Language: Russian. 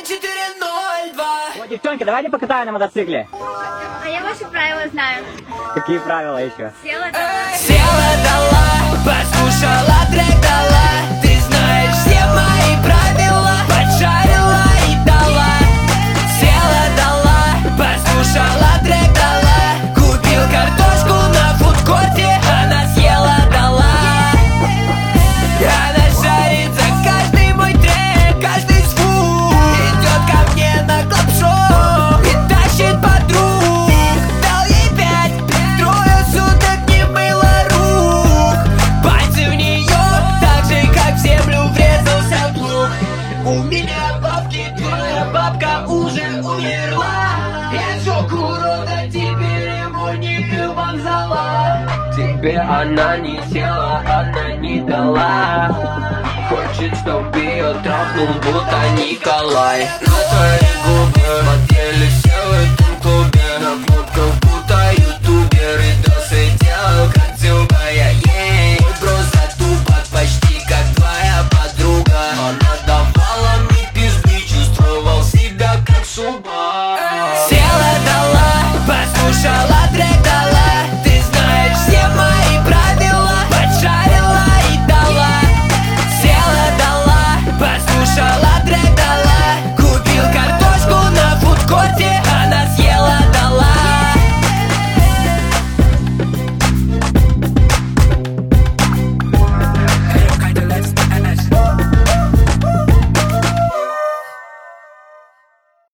О, девчонки, давайте покатаем на мотоцикле. А я ваши правила знаю. Какие правила еще? Села дала. Села дала, послушала трек дала. Ты знаешь все мои правила. Поджарила и дала. Села дала, послушала трек дала. Купил картошку на фудкорте, она съела дала. Она шарит за каждый мой трек, каждый звук. Идет ко мне на клаб-шоу и тащит подруг. Дал ей 5, трое суток не мыла рук. Пальцы в нее, так же как в землю врезался плуг. У меня бабки, твоя бабка уже умерла. Я шок урода, теперь ему не вокзала. Тебе она не села, она не дала. Хочет, чтоб ее трахнул, будто Николай. На твои губы смотрели все в этом клубе.